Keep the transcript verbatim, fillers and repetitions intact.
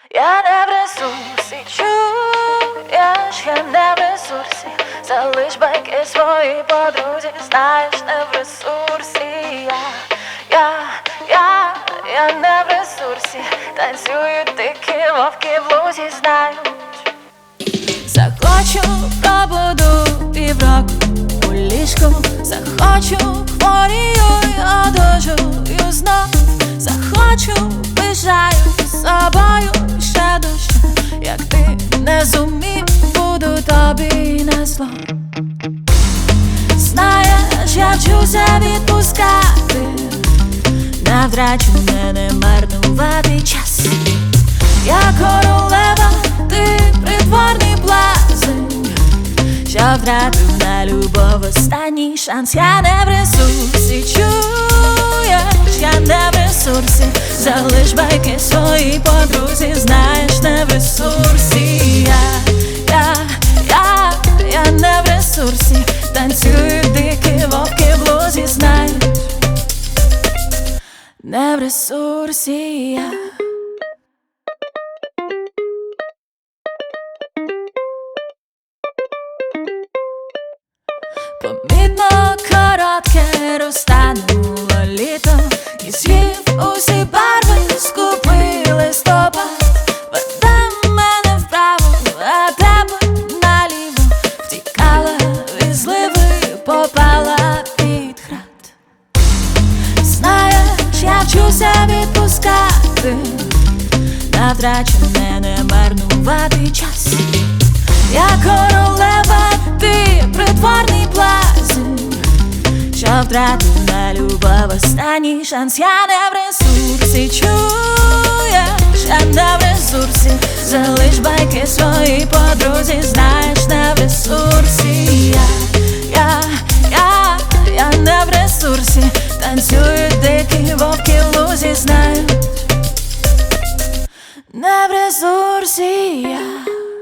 Я не в ресурсі, чуєш, я не в ресурсі. Залиш байки свої подрузі, знаєш, не в ресурсі. Я, я, я, я не в ресурсі. Танцюють дикі вовки в лузі, знають. Захочу, пробуду півроку у ліжку. Захочу, хворію й одужую знов. Захочу, бажаю собою ще душу. Як ти не зумів, буду тобі на зло. Знаєш, я вчуся відпускати, не втрачу, не, не марнувати час. Я королева, ти притворний блазень, що втратив на любов останній шанс. Я не в ресурсі, чуєш, я не в ресурсі. Залиш байки свої подрузі, знаєш, не в ресурсі. Я, я, я, я не в ресурсі. Танцюють дикі вовки в лузі, знаєш, не в ресурсі я. Помітно коротке розтануло літо, і з'їв усі барви, скупий листопад. Веде мене вправо, а тебе наліво. Втікала від зливи, попала під град. Знаєш, я вчуся відпускати, не втрачу, не, не марнувати час. Я королева, ти притворний блазень, що втратив на любов останній шанс. Я не в ресурсі, чуєш, я не в ресурсі. Залиш байки свої подрузі, знаєш, не в ресурсі. Я, я, я, я не в ресурсі. Танцюють дикі вовки в лузі, знаєш, не в ресурсі я.